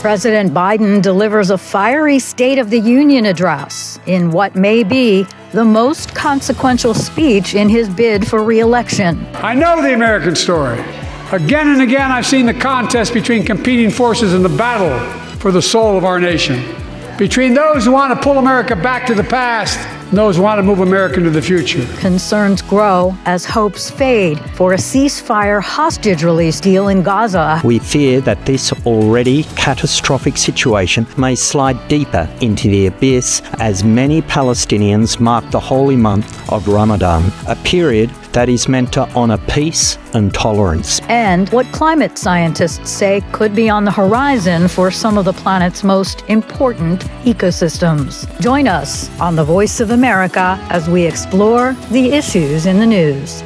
President Biden delivers a fiery State of the Union address in what may be the most consequential speech in his bid for re-election. I know the American story. Again and again, I've seen the contest between competing forces in the battle for the soul of our nation. Between those who want to pull America back to the past and those who want to move America into the future. Concerns grow as hopes fade for a ceasefire hostage release deal in Gaza. We fear that this already catastrophic situation may slide deeper into the abyss as many Palestinians mark the holy month of Ramadan, a period that is meant to honour peace and tolerance. And what climate scientists say could be on the horizon for some of the planet's most important ecosystems. Join us on The Voice of America as we explore the issues in the news.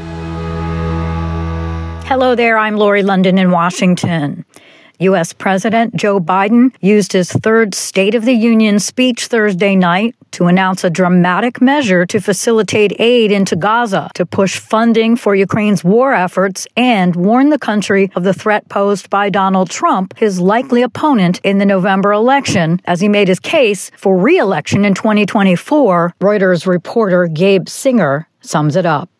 Hello there, I'm Lori London in Washington. U.S. President Joe Biden used his third State of the Union speech Thursday night to announce a dramatic measure to facilitate aid into Gaza, to push funding for Ukraine's war efforts, and warn the country of the threat posed by Donald Trump, his likely opponent in the November election, as he made his case for re-election in 2024. Reuters reporter Gabe Singer sums it up.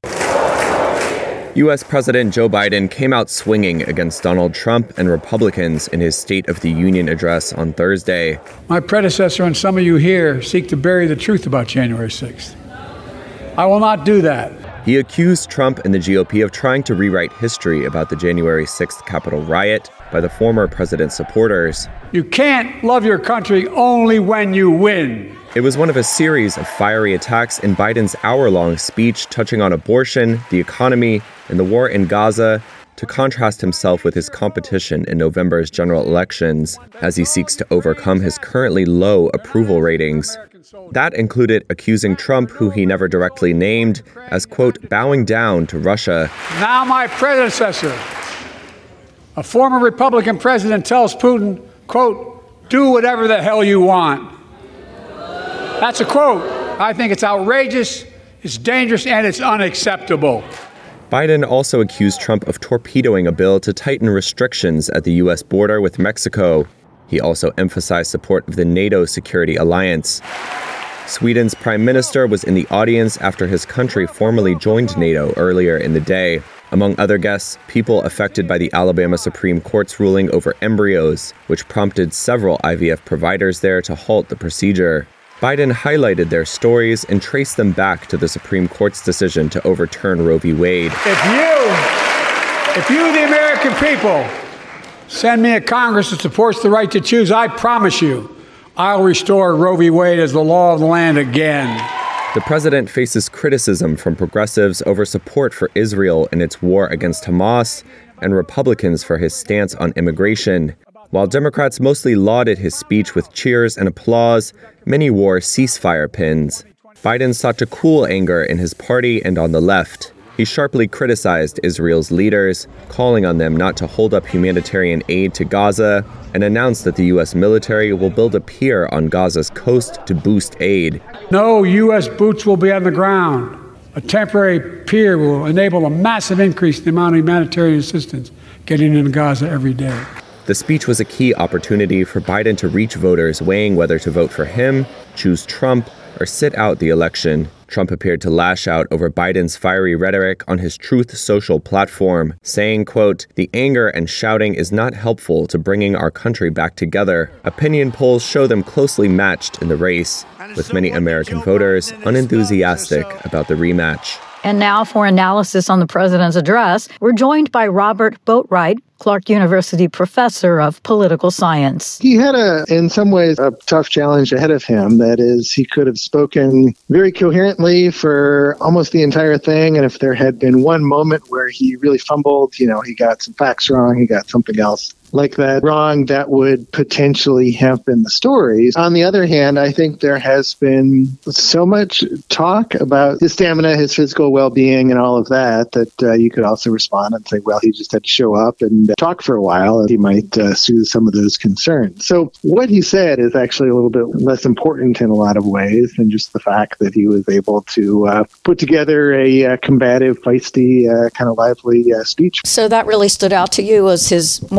U.S. President Joe Biden came out swinging against Donald Trump and Republicans in his State of the Union address on Thursday. My predecessor and some of you here seek to bury the truth about January 6th. I will not do that. He accused Trump and the GOP of trying to rewrite history about the January 6th Capitol riot by the former president's supporters. You can't love your country only when you win. It was one of a series of fiery attacks in Biden's hour-long speech touching on abortion, the economy, and the war in Gaza, to contrast himself with his competition in November's general elections as he seeks to overcome his currently low approval ratings. That included accusing Trump, who he never directly named, as, quote, bowing down to Russia. Now my predecessor, a former Republican president, tells Putin, quote, do whatever the hell you want. That's a quote. I think it's outrageous, it's dangerous, and it's unacceptable. Biden also accused Trump of torpedoing a bill to tighten restrictions at the U.S. border with Mexico. He also emphasized support of the NATO security alliance. Sweden's prime minister was in the audience after his country formally joined NATO earlier in the day. Among other guests, people affected by the Alabama Supreme Court's ruling over embryos, which prompted several IVF providers there to halt the procedure. Biden highlighted their stories and traced them back to the Supreme Court's decision to overturn Roe v. Wade. If you, the American people, send me a Congress that supports the right to choose, I promise you, I'll restore Roe v. Wade as the law of the land again. The president faces criticism from progressives over support for Israel in its war against Hamas, and Republicans for his stance on immigration. While Democrats mostly lauded his speech with cheers and applause, many wore ceasefire pins. Biden sought to cool anger in his party and on the left. He sharply criticized Israel's leaders, calling on them not to hold up humanitarian aid to Gaza, and announced that the U.S. military will build a pier on Gaza's coast to boost aid. No U.S. boots will be on the ground. A temporary pier will enable a massive increase in the amount of humanitarian assistance getting into Gaza every day. The speech was a key opportunity for Biden to reach voters weighing whether to vote for him, choose Trump, or sit out the election. Trump appeared to lash out over Biden's fiery rhetoric on his Truth Social platform, saying, quote, the anger and shouting is not helpful to bringing our country back together. Opinion polls show them closely matched in the race, with many American voters unenthusiastic about the rematch. And now for analysis on the president's address, we're joined by Robert Boatwright, Clark University professor of political science. He had in some ways, a tough challenge ahead of him. That is, he could have spoken very coherently for almost the entire thing. And if there had been one moment where he really fumbled, he got some facts wrong, he got something else like that wrong, that would potentially have been the story. On the other hand, I think there has been so much talk about his stamina, his physical well-being, and all of that, that you could also respond and say, well, he just had to show up and talk for a while, and he might soothe some of those concerns. So what he said is actually a little bit less important in a lot of ways than just the fact that he was able to put together a combative, feisty, kind of lively speech. So that really stood out to you as his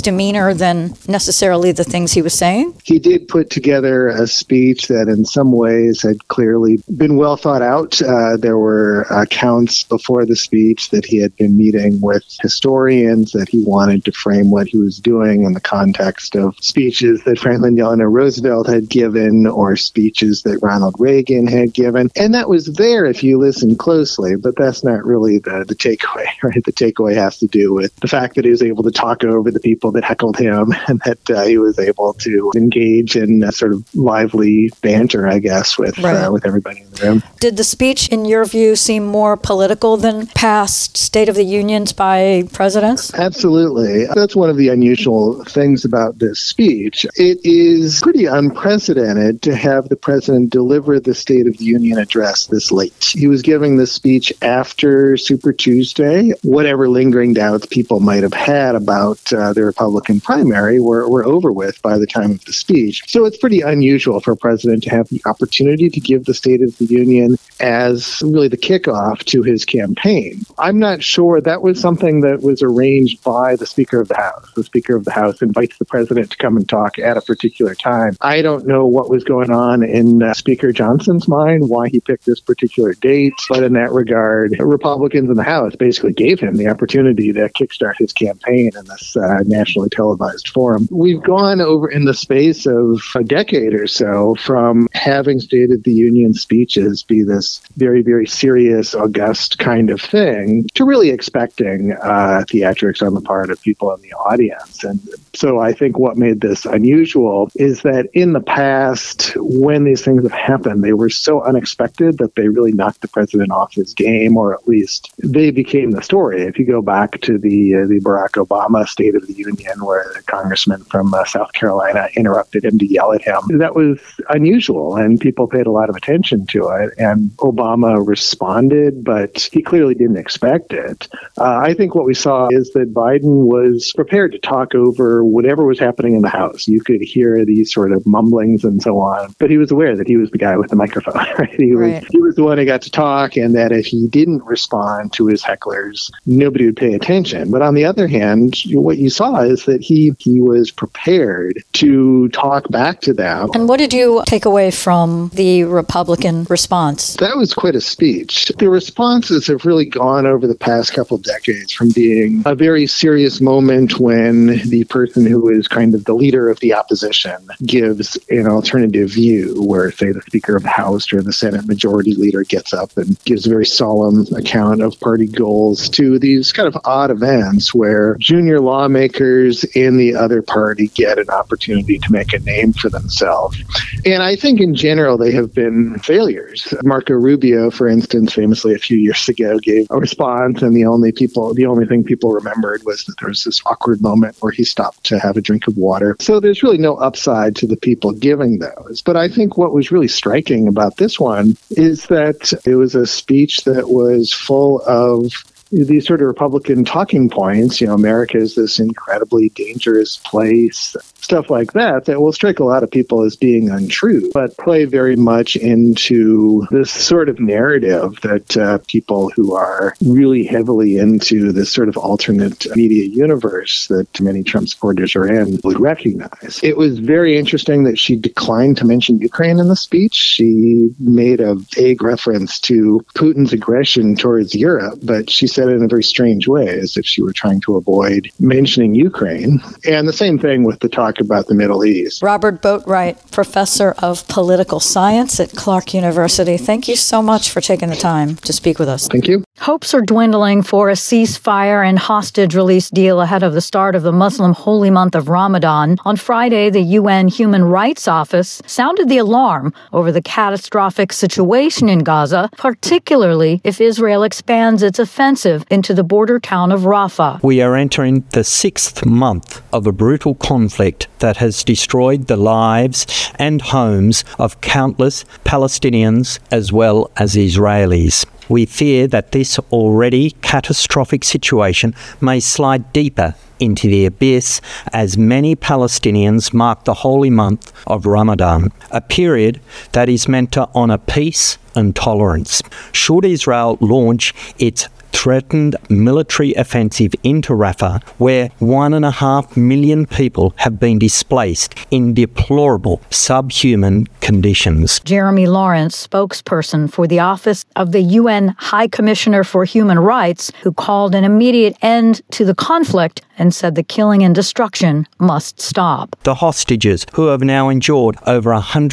demeanor than necessarily the things he was saying? He did put together a speech that in some ways had clearly been well thought out. There were accounts before the speech that he had been meeting with historians, that he wanted to frame what he was doing in the context of speeches that Franklin Delano Roosevelt had given or speeches that Ronald Reagan had given. And that was there if you listen closely, but that's not really the takeaway, right? The takeaway has to do with the fact that he was able to talk over the people that heckled him and that he was able to engage in a sort of lively banter, I guess, with everybody in the room. Did the speech, in your view, seem more political than past State of the Unions by presidents? Absolutely. That's one of the unusual things about this speech. It is pretty unprecedented to have the president deliver the State of the Union address this late. He was giving this speech after Super Tuesday. Whatever lingering doubts people might have had about the Republican primary were over with by the time of the speech. So it's pretty unusual for a president to have the opportunity to give the State of the Union as really the kickoff to his campaign. I'm not sure that was something that was arranged by the Speaker of the House. The Speaker of the House invites the president to come and talk at a particular time. I don't know what was going on in Speaker Johnson's mind, why he picked this particular date, but in that regard, Republicans in the House basically gave him the opportunity to kickstart his campaign in this nationally televised forum. We've gone over in the space of a decade or so from having State of the Union speeches be this very, very serious, august kind of thing to really expecting theatrics on the part of people in the audience. And so I think what made this unusual is that in the past, when these things have happened, they were so unexpected that they really knocked the president off his game, or at least they became the story. If you go back to the Barack Obama State of the Union, where the congressman from South Carolina interrupted him to yell at him, that was unusual, and people paid a lot of attention to it. And Obama responded, but he clearly didn't expect it. I think what we saw is that Biden was prepared to talk over whatever was happening in the House. You could hear these sort of mumblings and so on, but he was aware that he was the guy with the microphone. Right? He was the one who got to talk, and that if he didn't respond to his hecklers, nobody would pay attention. But on the other hand, what you saw is that he was prepared to talk back to them. And what did you take away from the Republican response? That was quite a speech. The responses have really gone over the past couple of decades from being a very serious moment when the person who is kind of the leader of the opposition gives an alternative view, where, say, the Speaker of the House or the Senate Majority Leader gets up and gives a very solemn account of party goals, to these kind of odd events where junior lawmakers in the other party get an opportunity to make a name for themselves. And I think in general they have been failures. Marco Rubio, for instance, famously a few years ago gave a response, and the only thing people remembered was that there was this awkward moment where he stopped to have a drink of water. So there's really no upside to the people giving those. But I think what was really striking about this one is that it was a speech that was full of these sort of Republican talking points. America is this incredibly dangerous place, stuff like that will strike a lot of people as being untrue, but play very much into this sort of narrative that people who are really heavily into this sort of alternate media universe that many Trump supporters are in would recognize. It was very interesting that she declined to mention Ukraine in the speech. She made a vague reference to Putin's aggression towards Europe, but she said it in a very strange way, as if she were trying to avoid mentioning Ukraine. And the same thing with the talk about the Middle East. Robert Boatwright, professor of political science at Clark University. Thank you so much for taking the time to speak with us. Thank you. Hopes are dwindling for a ceasefire and hostage release deal ahead of the start of the Muslim holy month of Ramadan. On Friday, the UN Human Rights Office sounded the alarm over the catastrophic situation in Gaza, particularly if Israel expands its offensive into the border town of Rafah. We are entering the 6th month of a brutal conflict that has destroyed the lives and homes of countless Palestinians as well as Israelis. We fear that this already catastrophic situation may slide deeper into the abyss as many Palestinians mark the holy month of Ramadan, a period that is meant to honour peace and tolerance. Should Israel launch its threatened military offensive into Rafah, where 1.5 million people have been displaced in deplorable subhuman conditions. Jeremy Lawrence, spokesperson for the Office of the UN High Commissioner for Human Rights, who called an immediate end to the conflict and said the killing and destruction must stop. The hostages, who have now endured over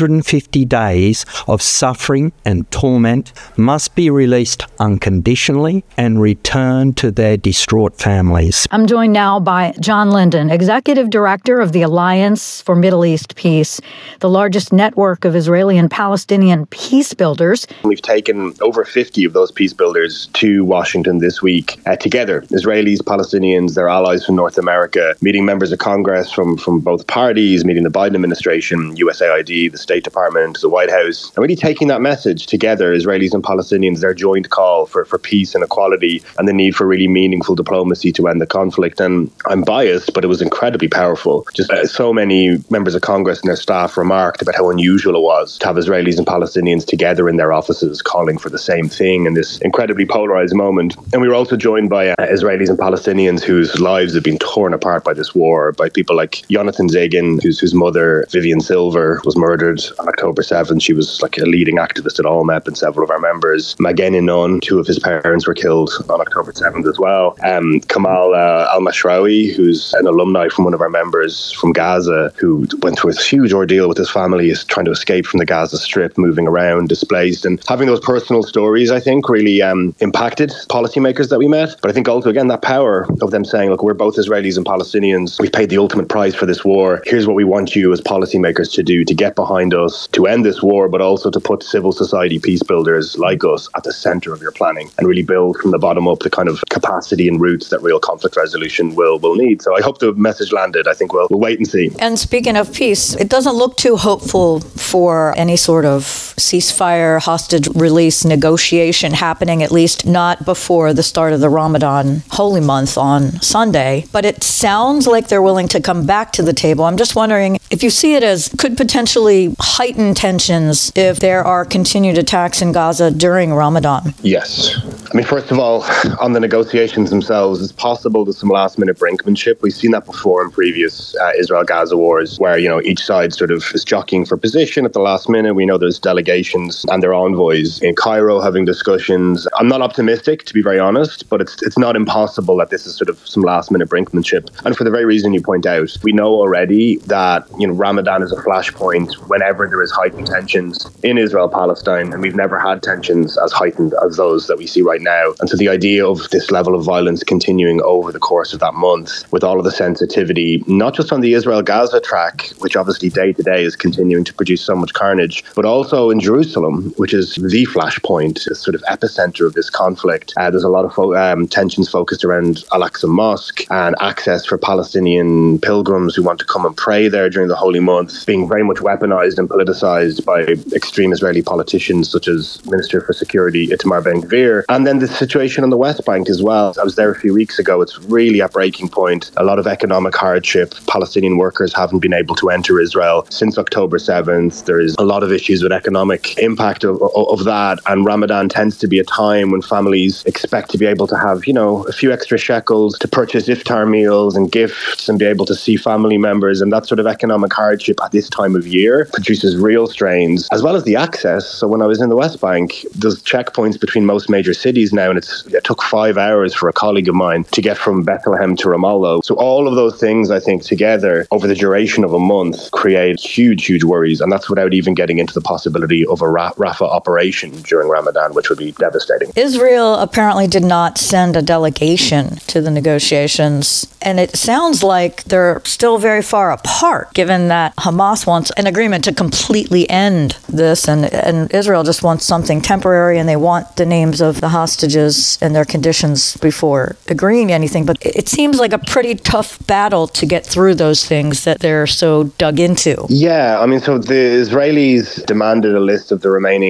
150 days of suffering and torment, must be released unconditionally and returned to their distraught families. I'm joined now by John Linden, Executive Director of the Alliance for Middle East Peace, the largest network of Israeli and Palestinian peace builders. We've taken over 50 of those peace builders to Washington this week together. Israelis, Palestinians, their allies from North America, meeting members of Congress from both parties, meeting the Biden administration, USAID, the State Department, the White House, and really taking that message together, Israelis and Palestinians, their joint call for peace and equality and the need for really meaningful diplomacy to end the conflict. And I'm biased, but it was incredibly powerful. Just so many members of Congress and their staff remarked about how unusual it was to have Israelis and Palestinians together in their offices calling for the same thing in this incredibly polarized moment. And we were also joined by Israelis and Palestinians whose lives have been torn apart by this war, by people like Jonathan Zagin, whose mother, Vivian Silver, was murdered on October 7th. She was like a leading activist at ALMEP, and several of our members. Magen Inun, two of his parents were killed on October 7th as well. Kamal al-Mashraoui, who's an alumni from one of our members from Gaza, who went through a huge ordeal with his family, is trying to escape from the Gaza Strip, moving around, displaced. And having those personal stories, I think, really impacted policymakers that we met. But I think also, again, that power of them saying, look, we're both Israelis and Palestinians. We've paid the ultimate price for this war. Here's what we want you as policymakers to do to get behind us, to end this war, but also to put civil society peace builders like us at the center of your planning and really build from the bottom up the kind of capacity and roots that real conflict resolution will need. So I hope the message landed. I think we'll wait and see. And speaking of peace, it doesn't look too hopeful for any sort of ceasefire, hostage release negotiation happening, at least not before the start of the Ramadan holy month on Sunday. But it sounds like they're willing to come back to the table. I'm just wondering if you see it as could potentially heighten tensions if there are continued attacks in Gaza during Ramadan. Yes. I mean, first of all, on the negotiations themselves, it's possible there's some last-minute brinkmanship. We've seen that before in previous Israel-Gaza wars, where, you know, each side sort of is jockeying for position at the last minute. We know there's delegations and their envoys in Cairo having discussions. I'm not optimistic, to be very honest, but it's not impossible that this is sort of some last-minute brinkmanship. And for the very reason you point out, we know already that, you know, Ramadan is a flashpoint whenever there is heightened tensions in Israel-Palestine, and we've never had tensions as heightened as those that we see right now. And so the idea of this level of violence continuing over the course of that month, with all of the sensitivity, not just on the Israel-Gaza track, which obviously day to day is continuing to produce so much carnage, but also in Jerusalem, which is the flashpoint, a sort of epicenter of this conflict. There's a lot of tensions focused around Al-Aqsa Mosque and access for Palestinian pilgrims who want to come and pray there during the holy month, being very much weaponized and politicized by extreme Israeli politicians such as Minister for Security Itamar Ben-Gvir. And then the situation on the West Bank as well. I was there a few weeks ago. It's really at breaking point. A lot of economic hardship. Palestinian workers haven't been able to enter Israel since October 7th. There is a lot of issues with economic impact of that. And Ramadan tends to be a time when families expect to be able to have, you know, a few extra shekels to purchase iftar meals and gifts and be able to see family members. And that sort of economic hardship at this time of year produces real strains, as well as the access. So when I was in the West Bank, there's checkpoints between most major cities now, and it took 5 hours for a colleague of mine to get from Bethlehem to Ramallah. So all of those things, I think, together over the duration of a month create huge, huge worries. And that's without even getting into the possibility of a Rafah operation during Ramadan, which would be devastating. Israel apparently did not send a delegation to the negotiations. And it sounds like they're still very far apart, given that Hamas wants an agreement to completely end this, and Israel just wants something temporary, and they want the names of the hostages and their conditions before agreeing anything. But it seems like a pretty tough battle to get through those things that they're so dug into. Yeah, I mean, so the Israelis demanded a list of the remaining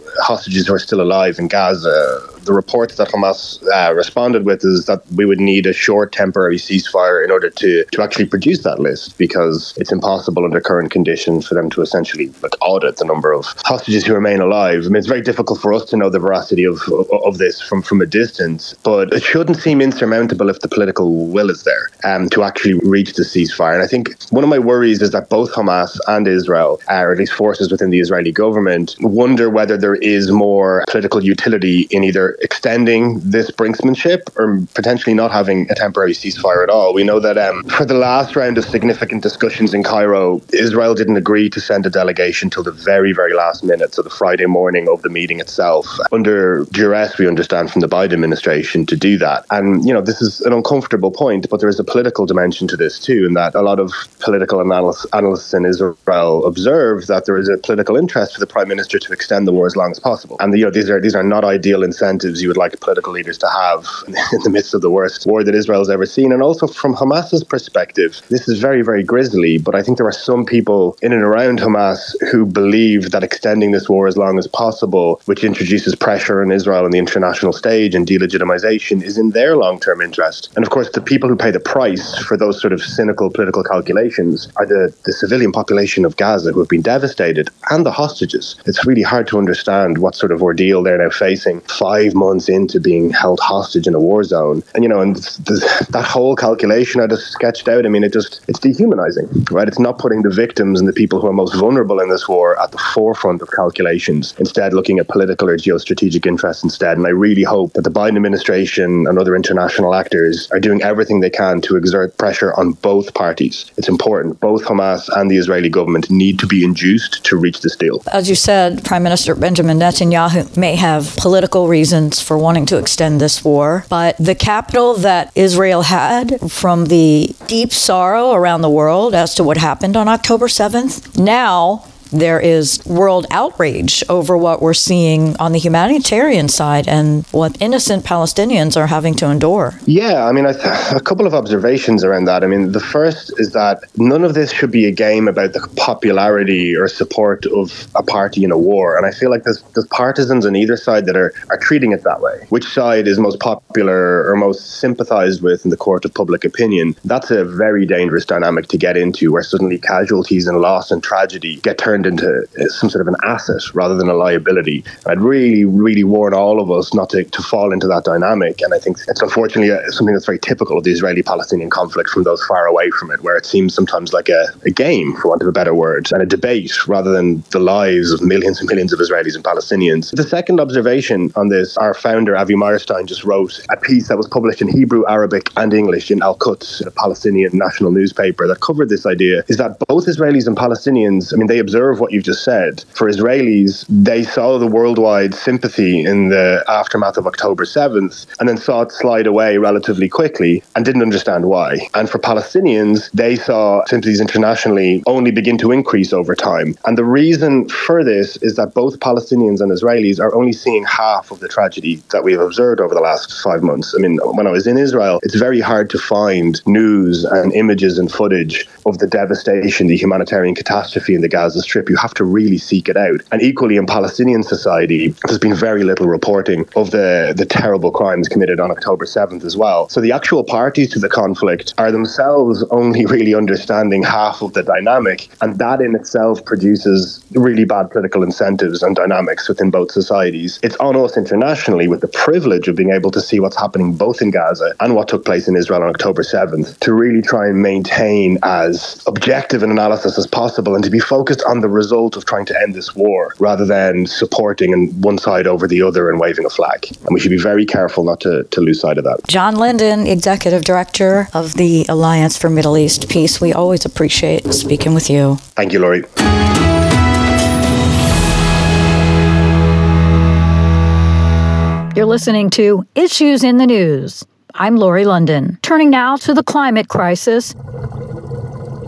hostages who are still alive in Gaza. The reports that Hamas responded with is that we would need a short temporary ceasefire in order to actually produce that list, because it's impossible under current conditions for them to essentially audit the number of hostages who remain alive. I mean, it's very difficult for us to know the veracity of this from a distance, but it shouldn't seem insurmountable if the political will is there to actually reach the ceasefire. And I think one of my worries is that both Hamas and Israel, or at least forces within the Israeli government, wonder whether there is more political utility in either extending this brinksmanship or potentially not having a temporary ceasefire at all. We know that for the last round of significant discussions in Cairo, Israel didn't agree to send a delegation till the very, very last minute, so the Friday morning of the meeting itself, under duress, we understand, from the Biden administration to do that. And, this is an uncomfortable point, but there is a political dimension to this too, in that a lot of political analysts in Israel observe that there is a political interest for the Prime Minister to extend the war as long as possible. And, these are not ideal incentives you would like political leaders to have in the midst of the worst war that Israel's ever seen. And also from Hamas's perspective, this is very, very grisly, but I think there are some people in and around Hamas who believe that extending this war as long as possible, which introduces pressure on Israel on the international stage and delegitimization, is in their long-term interest. And of course, the people who pay the price for those sort of cynical political calculations are the civilian population of Gaza, who have been devastated, and the hostages. It's really hard to understand what sort of ordeal they're now facing 5 months into being held hostage in a war zone. And, that whole calculation I just sketched out, it's dehumanizing, right? It's not putting the victims and the people who are most vulnerable in this war at the forefront of calculations, instead looking at political or geostrategic interests instead. And I really hope that the Biden administration and other international actors are doing everything they can to exert pressure on both parties. It's important. Both Hamas and the Israeli government need to be induced to reach this deal. As you said, Prime Minister Benjamin Netanyahu may have political reasons for wanting to extend this war, but the capital that Israel had from the deep sorrow around the world as to what happened on October 7th, now there is world outrage over what we're seeing on the humanitarian side and what innocent Palestinians are having to endure. Yeah, a couple of observations around that. The first is that none of this should be a game about the popularity or support of a party in a war. And I feel like there's partisans on either side that are treating it that way. Which side is most popular or most sympathized with in the court of public opinion? That's a very dangerous dynamic to get into, where suddenly casualties and loss and tragedy get turned into some sort of an asset rather than a liability. I'd really, really warn all of us not to fall into that dynamic. And I think it's unfortunately something that's very typical of the Israeli-Palestinian conflict from those far away from it, where it seems sometimes like a game, for want of a better word, and a debate rather than the lives of millions and millions of Israelis and Palestinians. The second observation on this, our founder, Avi Meyerstein, just wrote a piece that was published in Hebrew, Arabic and English in Al-Quds, a Palestinian national newspaper, that covered this idea, is that both Israelis and Palestinians, they observe what you've just said. For Israelis, they saw the worldwide sympathy in the aftermath of October 7th and then saw it slide away relatively quickly and didn't understand why. And for Palestinians, they saw sympathies internationally only begin to increase over time. And the reason for this is that both Palestinians and Israelis are only seeing half of the tragedy that we've observed over the last 5 months. When I was in Israel, it's very hard to find news and images and footage of the devastation, the humanitarian catastrophe in the Gaza Strip. You have to really seek it out. And equally in Palestinian society, there's been very little reporting of the terrible crimes committed on October 7th as well. So the actual parties to the conflict are themselves only really understanding half of the dynamic, and that in itself produces really bad political incentives and dynamics within both societies. It's on us internationally, with the privilege of being able to see what's happening both in Gaza and what took place in Israel on October 7th, to really try and maintain as objective an analysis as possible and to be focused on the result of trying to end this war rather than supporting one side over the other and waving a flag. And we should be very careful not to lose sight of that. John Linden, Executive Director of the Alliance for Middle East Peace. We always appreciate speaking with you. Thank you, Laurie. You're listening to Issues in the News. I'm Laurie London. Turning now to the climate crisis.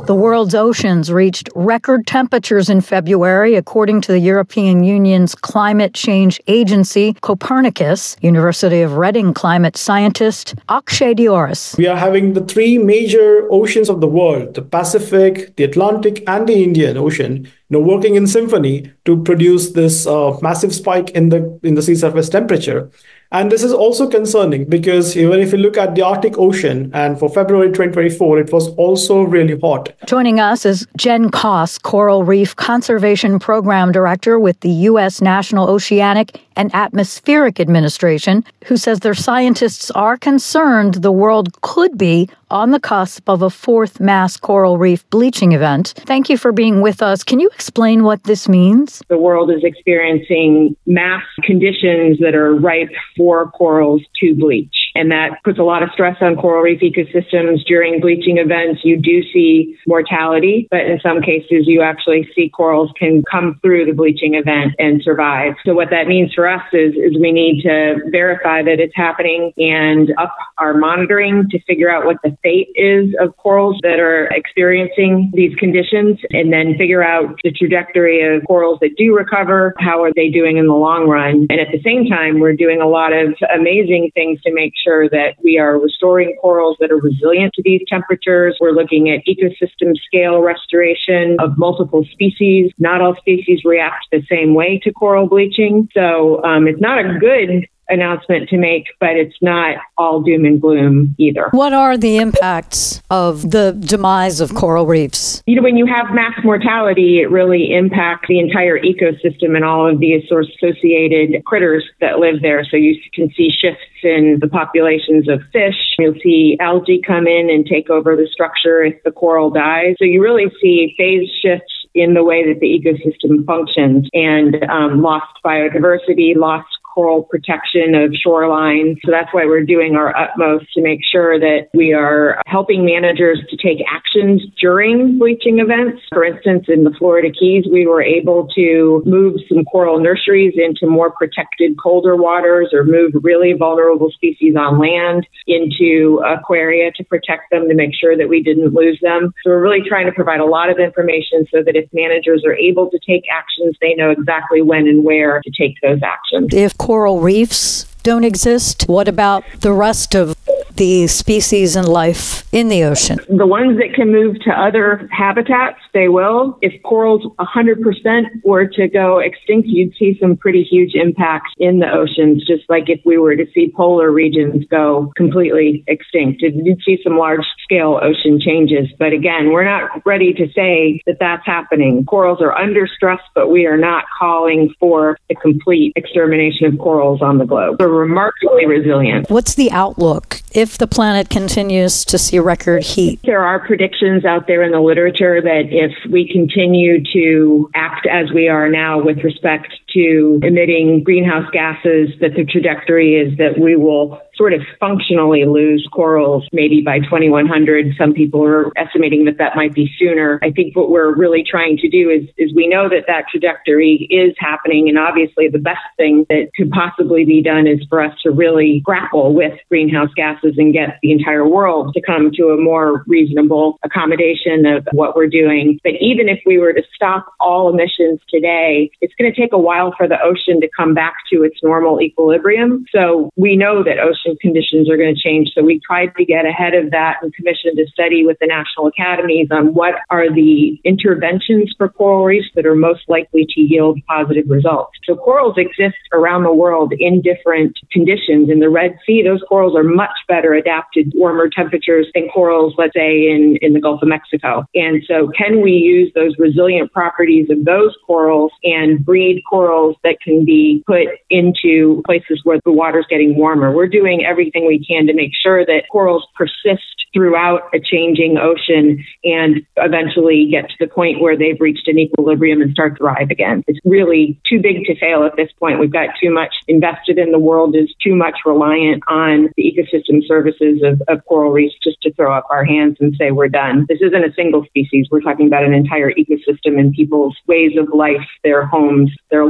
The world's oceans reached record temperatures in February, according to the European Union's climate change agency, Copernicus. University of Reading climate scientist Akshay Dioris. We are having the three major oceans of the world, the Pacific, the Atlantic, and the Indian Ocean, working in symphony to produce this massive spike in the sea surface temperature. And this is also concerning because even if you look at the Arctic Ocean, and for February 2024, it was also really hot. Joining us is Jen Koss, Coral Reef Conservation Program Director with the U.S. National Oceanic and Atmospheric Administration, who says their scientists are concerned the world could be on the cusp of a fourth mass coral reef bleaching event. Thank you for being with us. Can you explain what this means? The world is experiencing mass conditions that are ripe for corals to bleach. And that puts a lot of stress on coral reef ecosystems. During bleaching events, you do see mortality, but in some cases, you actually see corals can come through the bleaching event and survive. So what that means for us is we need to verify that it's happening and up our monitoring to figure out what the fate is of corals that are experiencing these conditions, and then figure out the trajectory of corals that do recover. How are they doing in the long run? And at the same time, we're doing a lot of amazing things to make sure that we are restoring corals that are resilient to these temperatures. We're looking at ecosystem scale restoration of multiple species. Not all species react the same way to coral bleaching. So it's not a good announcement to make, but it's not all doom and gloom either. What are the impacts of the demise of coral reefs? When you have mass mortality, it really impacts the entire ecosystem and all of the associated critters that live there. So you can see shifts in the populations of fish. You'll see algae come in and take over the structure if the coral dies. So you really see phase shifts in the way that the ecosystem functions, and lost biodiversity, lost coral protection of shorelines. So that's why we're doing our utmost to make sure that we are helping managers to take actions during bleaching events. For instance, in the Florida Keys, we were able to move some coral nurseries into more protected colder waters, or move really vulnerable species on land into aquaria to protect them, to make sure that we didn't lose them. So we're really trying to provide a lot of information so that if managers are able to take actions, they know exactly when and where to take those actions. If coral reefs don't exist, what about the rest of the species and life in the ocean? The ones that can move to other habitats, they will. If corals 100% were to go extinct, you'd see some pretty huge impacts in the oceans, just like if we were to see polar regions go completely extinct. You'd see some large-scale ocean changes. But again, we're not ready to say that that's happening. Corals are under stress, but we are not calling for the complete extermination of corals on the globe. They're remarkably resilient. What's the outlook if the planet continues to see record heat? There are predictions out there in the literature that if we continue to act as we are now with respect to emitting greenhouse gases, that the trajectory is that we will sort of functionally lose corals maybe by 2100. Some people are estimating that that might be sooner. I think what we're really trying to do is we know that that trajectory is happening, and obviously the best thing that could possibly be done is for us to really grapple with greenhouse gases and get the entire world to come to a more reasonable accommodation of what we're doing. But even if we were to stop all emissions today, it's going to take a while for the ocean to come back to its normal equilibrium. So we know that ocean conditions are going to change. So we tried to get ahead of that and commissioned a study with the national academies on what are the interventions for coral reefs that are most likely to yield positive results. So corals exist around the world in different conditions. In the Red Sea, those corals are much better adapted to warmer temperatures than corals, let's say, in the Gulf of Mexico. And so can we use those resilient properties of those corals and breed corals that can be put into places where the water's getting warmer? We're doing everything we can to make sure that corals persist throughout a changing ocean and eventually get to the point where they've reached an equilibrium and start to thrive again. It's really too big to fail at this point. We've got too much invested in. The world is too much reliant on the ecosystem services of coral reefs just to throw up our hands and say we're done. This isn't a single species. We're talking about an entire ecosystem and people's ways of life, their homes, their lives.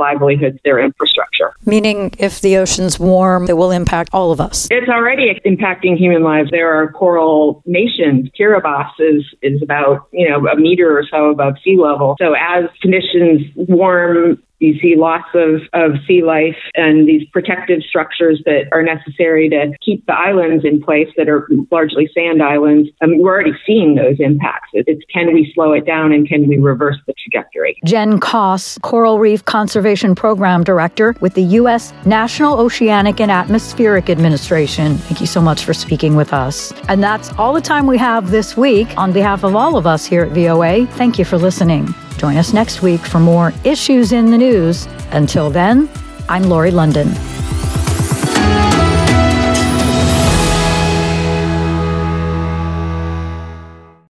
livelihoods, their infrastructure. Meaning if the oceans warm, it will impact all of us. It's already impacting human lives. There are coral nations. Kiribati is about, a meter or so above sea level. So as conditions warm, you see loss of sea life and these protective structures that are necessary to keep the islands in place that are largely sand islands. We're already seeing those impacts. It's can we slow it down and can we reverse the trajectory? Jen Koss, Coral Reef Conservation Program Director with the U.S. National Oceanic and Atmospheric Administration. Thank you so much for speaking with us. And that's all the time we have this week. On behalf of all of us here at VOA, thank you for listening. Join us next week for more issues in the news. Until then, I'm Lori London.